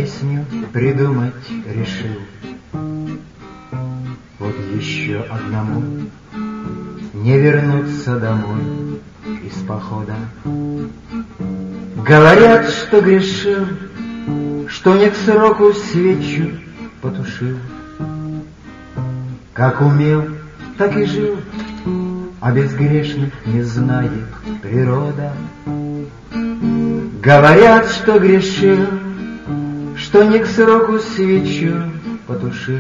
песню придумать решил. Вот еще одному не вернуться домой из похода. Говорят, что грешил, что не к сроку свечу потушил. Как умел, так и жил, а безгрешных не знает природа. Говорят, что грешил, что не к сроку свечу потушил.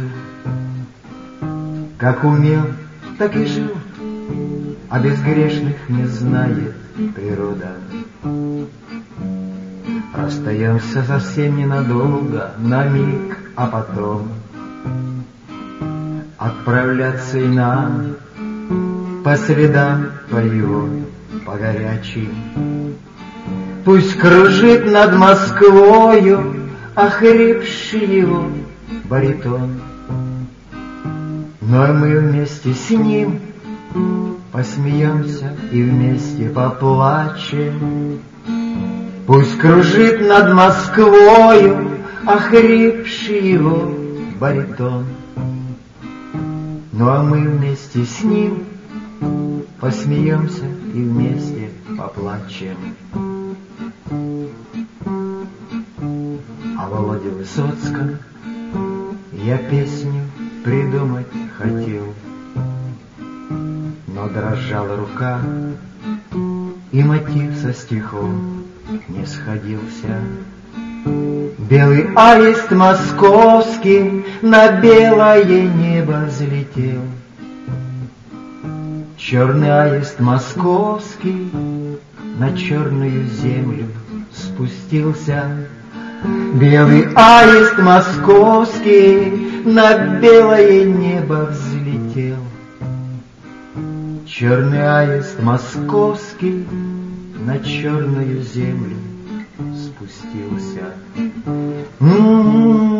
Как умел, так и жил, а безгрешных не знает природа. Расстаемся совсем ненадолго, на миг, а потом отправляться и нам по следам полевой, по горячей. Пусть кружит над Москвою охрипший его баритон, но мы вместе с ним посмеемся и вместе поплачем. Пусть кружит над Москвою охрипший его баритон, ну а мы вместе с ним посмеемся и вместе поплачем. О Володе Высоцком я песню придумать хотел, но дрожала рука, и мотив со стихом не сходился. Белый аист московский на белое небо взлетел. Черный аист московский на черную землю спустился. Белый аист московский на белое небо взлетел. Черный аист московский на черную землю спустился.